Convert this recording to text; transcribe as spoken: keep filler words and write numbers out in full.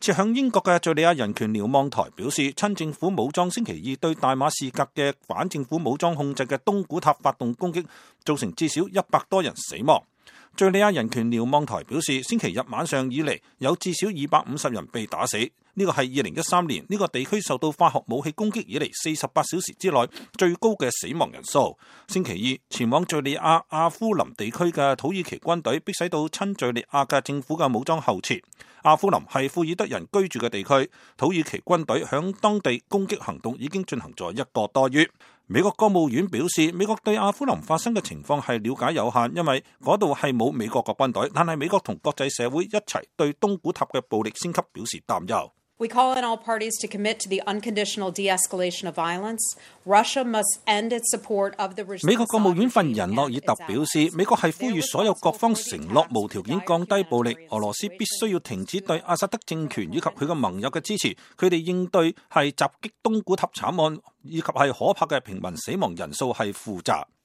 設響英國嘅敘利亞人權瞭望台表示，親政府武裝星期二對大馬士革嘅反政府武裝控制嘅東古塔發動攻擊，造成至少一百多人死亡。敘利亞人權瞭望台表示，星期日晚上以嚟有至少二百五十人被打死，呢個係二零一三年呢個地區受到化學武器攻擊以嚟四十八小時之內最高嘅死亡人數。星期二前往敘利亞阿夫林地區嘅土耳其軍隊迫使到親敘利亞嘅政府嘅武裝後撤。阿夫林係庫爾德人居住嘅地區，土耳其軍隊響當地攻擊行動已經進行咗一個多月。美國國務院表示，美國對阿夫林發生嘅情況係了解有限，因為嗰度係冇美國嘅軍隊，但係美國同國際社會一齊對東古塔嘅暴力升級表示擔憂。 We call on all parties to commit to the unconditional de-escalation of violence. Russia must end its support of the regime. 美國國務院發言人諾爾特表示，美國係呼籲所有各方承諾無條件降低暴力，俄羅斯必須要停止對阿薩德政權以及佢嘅盟友嘅支持，佢哋應對係襲擊東古塔慘案以及係可怕嘅平民死亡人數係負責。